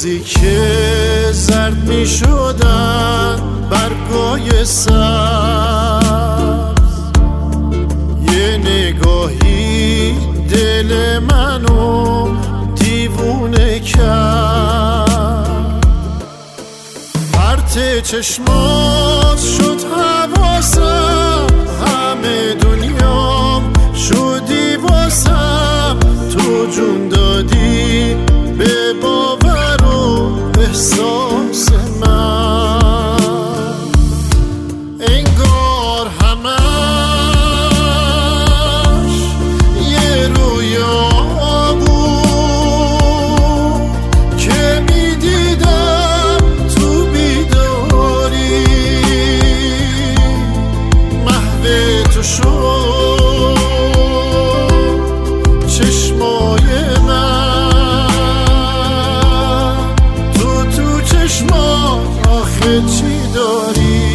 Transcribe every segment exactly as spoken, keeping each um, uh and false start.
روزی که زرد می شدن برگای سبز، یه نگاهی دل منو دیوونه کرد. پرت چشمات شد حواسم، همه دنیام شدی واسم. تو جون دادی به باور و احساس من، انگار همش یه رویا بود که میدیدم تو بیداری. محو تو شد چشمای من، تو تو چشمات آخه چی داری؟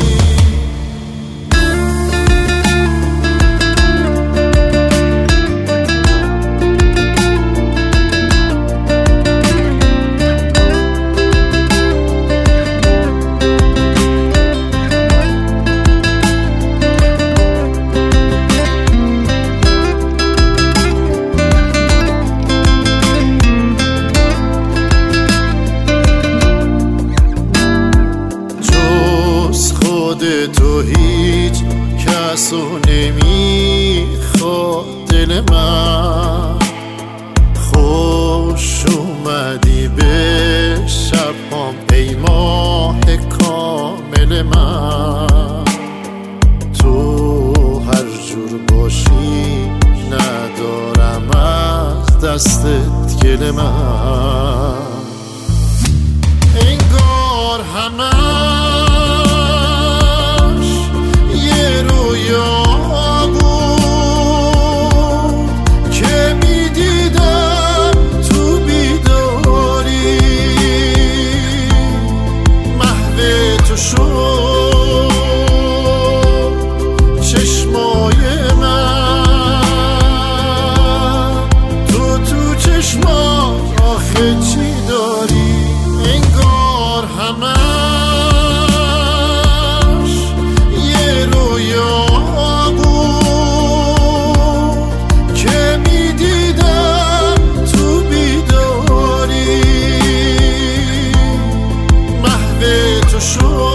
تو هیچ کسو نمیخواد دل من. خوش اومدی به شبام ای ماه کامل من. تو هر جور باشی ندارم از دستت گل من، انگار همه چشمای من، تو تو چشمات آخه چی داری؟ انگار همش یه رویا بود که میدیدم تو بیداری. محو تو شد